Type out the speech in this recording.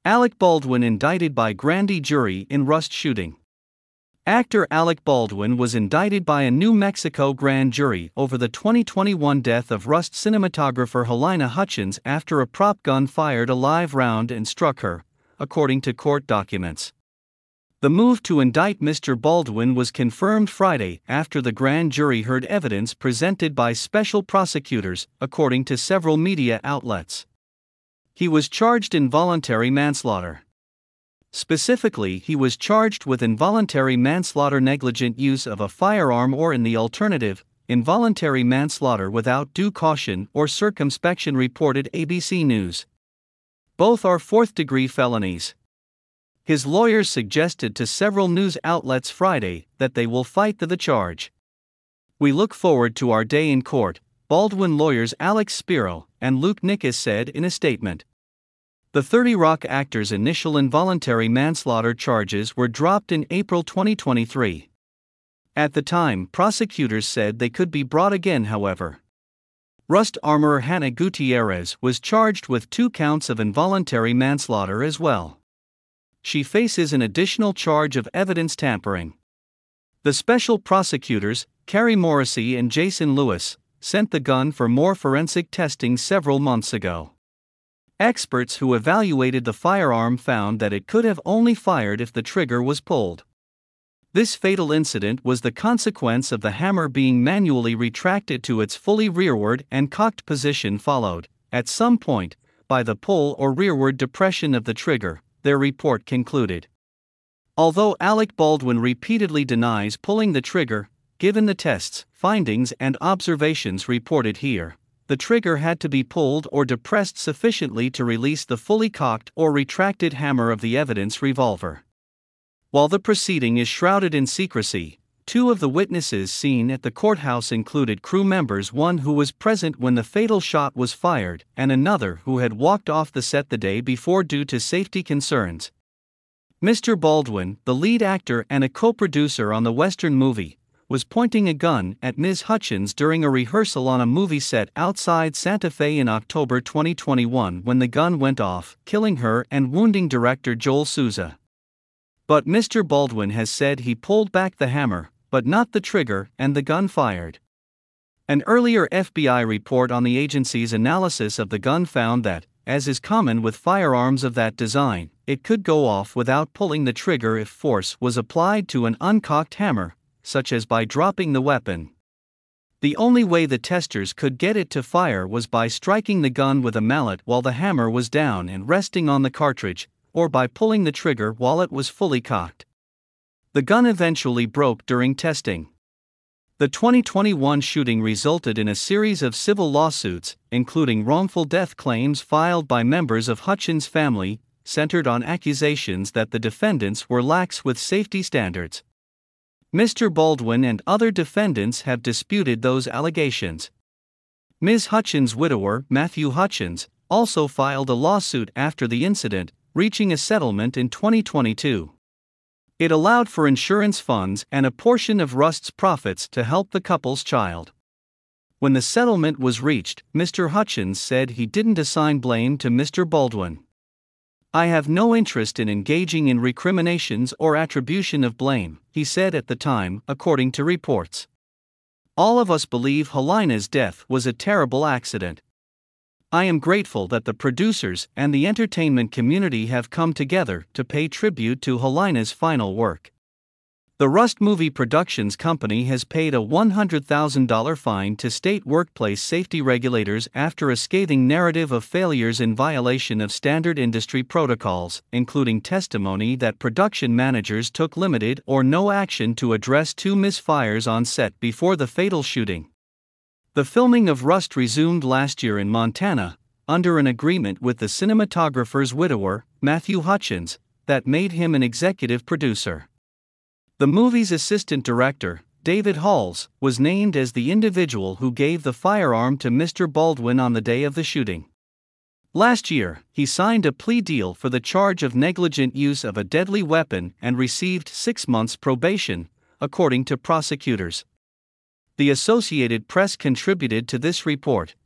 Alec Baldwin indicted by grand jury in Rust shooting. Actor Alec Baldwin was indicted by a New Mexico grand jury over the 2021 death of Rust cinematographer Halyna Hutchins after a prop gun fired a live round and struck her, according to court documents. The move to indict Mr. Baldwin was confirmed Friday after the grand jury heard evidence presented by special prosecutors, according to several media outlets. He was charged involuntary manslaughter. Specifically, he was charged with involuntary manslaughter, negligent use of a firearm, or in the alternative, involuntary manslaughter without due caution or circumspection, reported ABC News. Both are fourth-degree felonies. His lawyers suggested to several news outlets Friday that they will fight the charge. "We look forward to our day in court," Baldwin lawyers Alex Spiro and Luke Nickus said in a statement. The 30 Rock actor's initial involuntary manslaughter charges were dropped in April 2023. At the time, prosecutors said they could be brought again, however. Rust armorer Hannah Gutierrez was charged with 2 counts of involuntary manslaughter as well. She faces an additional charge of evidence tampering. The special prosecutors, Carrie Morrissey and Jason Lewis, sent the gun for more forensic testing several months ago. Experts who evaluated the firearm found that it could have only fired if the trigger was pulled. This fatal incident was the consequence of the hammer being manually retracted to its fully rearward and cocked position, followed, at some point, by the pull or rearward depression of the trigger, their report concluded. Although Alec Baldwin repeatedly denies pulling the trigger, given the tests, findings, and observations reported here, the trigger had to be pulled or depressed sufficiently to release the fully cocked or retracted hammer of the evidence revolver. While the proceeding is shrouded in secrecy, 2 of the witnesses seen at the courthouse included crew members, one who was present when the fatal shot was fired and another who had walked off the set the day before due to safety concerns. Mr. Baldwin, the lead actor and a co-producer on the Western movie, was pointing a gun at Ms. Hutchins during a rehearsal on a movie set outside Santa Fe in October 2021 when the gun went off, killing her and wounding director Joel Souza. But Mr. Baldwin has said he pulled back the hammer, but not the trigger, and the gun fired. An earlier FBI report on the agency's analysis of the gun found that, as is common with firearms of that design, it could go off without pulling the trigger if force was applied to an uncocked hammer, such as by dropping the weapon. The only way the testers could get it to fire was by striking the gun with a mallet while the hammer was down and resting on the cartridge, or by pulling the trigger while it was fully cocked. The gun eventually broke during testing. The 2021 shooting resulted in a series of civil lawsuits, including wrongful death claims filed by members of Hutchins' family, centered on accusations that the defendants were lax with safety standards. Mr. Baldwin and other defendants have disputed those allegations. Ms. Hutchins' widower, Matthew Hutchins, also filed a lawsuit after the incident, reaching a settlement in 2022. It allowed for insurance funds and a portion of Rust's profits to help the couple's child. When the settlement was reached, Mr. Hutchins said he didn't assign blame to Mr. Baldwin. "I have no interest in engaging in recriminations or attribution of blame," he said at the time, according to reports. "All of us believe Halyna's death was a terrible accident. I am grateful that the producers and the entertainment community have come together to pay tribute to Halyna's final work." The Rust Movie Productions Company has paid a $100,000 fine to state workplace safety regulators after a scathing narrative of failures in violation of standard industry protocols, including testimony that production managers took limited or no action to address 2 misfires on set before the fatal shooting. The filming of Rust resumed last year in Montana, under an agreement with the cinematographer's widower, Matthew Hutchins, that made him an executive producer. The movie's assistant director, David Halls, was named as the individual who gave the firearm to Mr. Baldwin on the day of the shooting. Last year, he signed a plea deal for the charge of negligent use of a deadly weapon and received 6 months probation, according to prosecutors. The Associated Press contributed to this report.